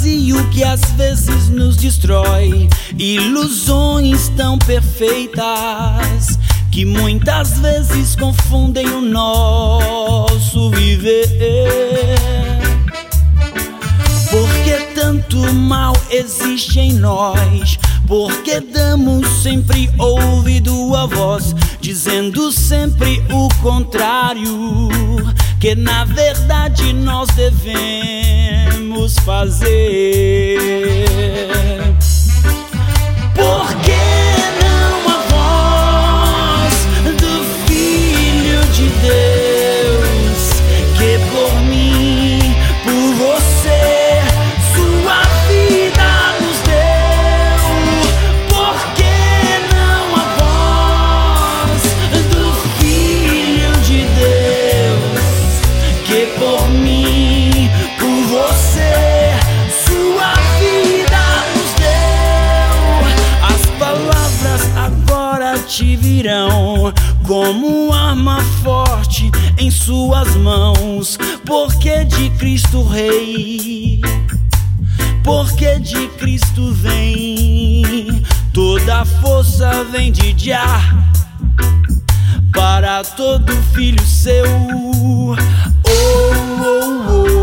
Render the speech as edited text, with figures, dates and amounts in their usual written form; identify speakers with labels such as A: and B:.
A: vazio que às vezes nos destrói, ilusões tão perfeitas que muitas vezes confundem o nosso viver. Porque tanto mal existe em nós, porque damos sempre ouvido à voz, dizendo sempre o contrário, que na verdade nós devemos fazer. Por que não a voz do Filho de Deus, que por mim, por você, sua vida nos deu? Por que não a voz do Filho de Deus, que por mim, por você, sua vida nos deu? As palavras agora te virão como arma forte em suas mãos, porque de Cristo Rei, porque de Cristo vem toda a força, vem de Jah para todo filho seu. Oh, oh, oh.